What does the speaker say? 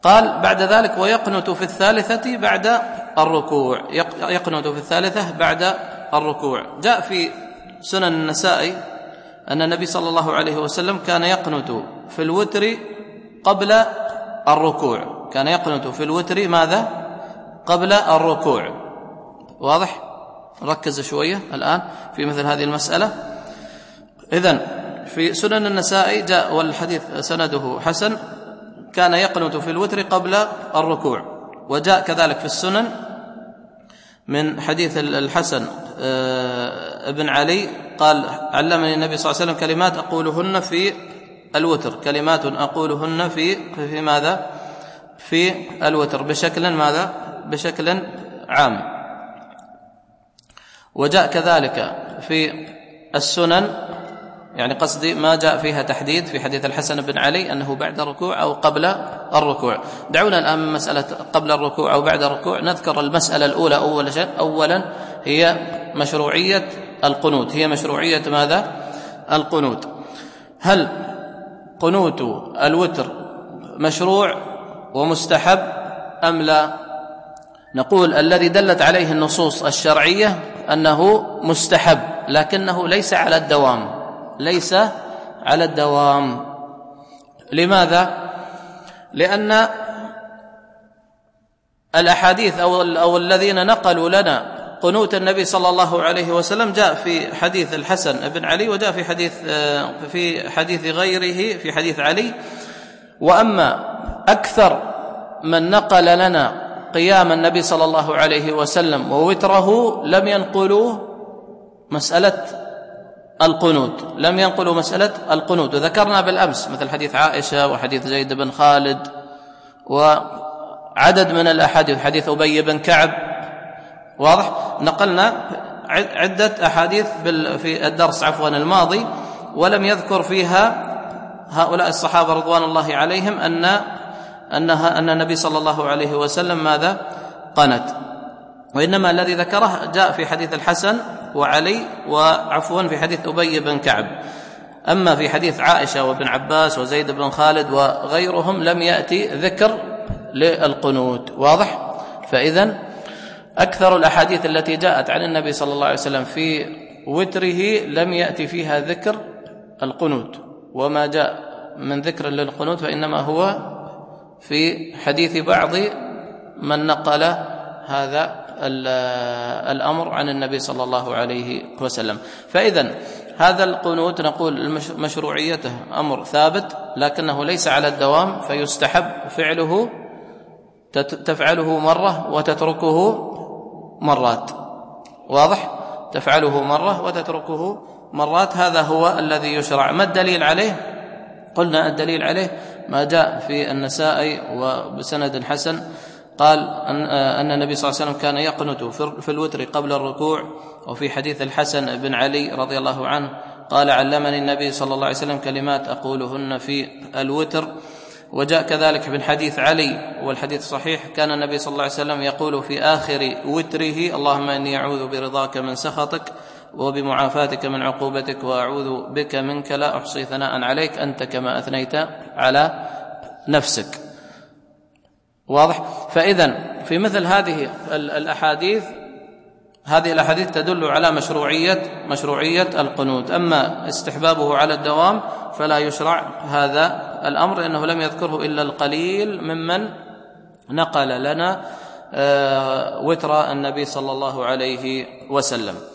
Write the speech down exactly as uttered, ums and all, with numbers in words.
قال بعد ذلك ويقنت في الثالثة بعد الركوع، يقنت في الثالثة بعد الركوع. جاء في سنن النسائي أن النبي صلى الله عليه وسلم كان يقنت في الوتر قبل الركوع، كان يقنت في الوتر ماذا؟ قبل الركوع. واضح؟ ركز شوية الآن في مثل هذه المسألة. إذن في سنن النسائي جاء والحديث سنده حسن كان يقنت في الوتر قبل الركوع. وجاء كذلك في السنن من حديث الحسن ابن علي قال علمني النبي صلى الله عليه وسلم كلمات أقولهن في الوتر، كلمات أقولهن في في ماذا؟ في الوتر بشكل ماذا؟ بشكل عام. وجاء كذلك في السنن يعني قصدي ما جاء فيها تحديد في حديث الحسن بن علي أنه بعد الركوع أو قبل الركوع. دعونا الآن من مسألة قبل الركوع أو بعد الركوع نذكر المسألة الأولى أول شيء. أولا هي مشروعية القنوت، هي مشروعية ماذا؟ القنوت. هل قنوت الوتر مشروع ومستحب أم لا؟ نقول الذي دلت عليه النصوص الشرعية أنه مستحب لكنه ليس على الدوام، ليس على الدوام. لماذا؟ لأن الأحاديث أو, أو الذين نقلوا لنا قنوت النبي صلى الله عليه وسلم جاء في حديث الحسن بن علي وجاء في حديث في حديث غيره في حديث علي. وأما أكثر من نقل لنا قيام النبي صلى الله عليه وسلم ووتره لم ينقلوا مسألة القنوت، لم ينقلوا مسألة القنوت. وذكرنا بالأمس مثل حديث عائشة وحديث زيد بن خالد وعدد من الأحاديث، حديث أبي بن كعب. واضح؟ نقلنا عدة أحاديث في الدرس عفوا الماضي ولم يذكر فيها هؤلاء الصحابة رضوان الله عليهم أن أنها أن النبي صلى الله عليه وسلم ماذا؟ قنت. وإنما الذي ذكره جاء في حديث الحسن وعلي وعفوا في حديث أبي بن كعب. أما في حديث عائشة وابن عباس وزيد بن خالد وغيرهم لم يأتي ذكر للقنوت. واضح؟ فإذن أكثر الأحاديث التي جاءت عن النبي صلى الله عليه وسلم في وتره لم يأتي فيها ذكر القنوت، وما جاء من ذكر للقنوت فإنما هو في حديث بعض من نقل هذا الأمر عن النبي صلى الله عليه وسلم. فإذن هذا القنوت نقول مشروعيته أمر ثابت لكنه ليس على الدوام، فيستحب فعله، تفعله مرة وتتركه مرات. واضح؟ تفعله مرة وتتركه مرات، هذا هو الذي يشرع. ما الدليل عليه؟ قلنا الدليل عليه ما جاء في النسائي وبسند حسن قال أن النبي صلى الله عليه وسلم كان يقنت في الوتر قبل الركوع. وفي حديث الحسن بن علي رضي الله عنه قال علمني النبي صلى الله عليه وسلم كلمات أقولهن في الوتر. وجاء كذلك من حديث علي والحديث صحيح كان النبي صلى الله عليه وسلم يقول في آخر وتره اللهم إني أعوذ برضاك من سخطك وبمعافاتك من عقوبتك وأعوذ بك منك لا أحصي ثناء عليك أنت كما أثنيت على نفسك. واضح؟ فإذن في مثل هذه الأحاديث هذه الأحاديث تدل على مشروعية مشروعية القنوت. أما استحبابه على الدوام فلا يشرع هذا الأمر لأنه لم يذكره إلا القليل ممن نقل لنا وتر النبي صلى الله عليه وسلم.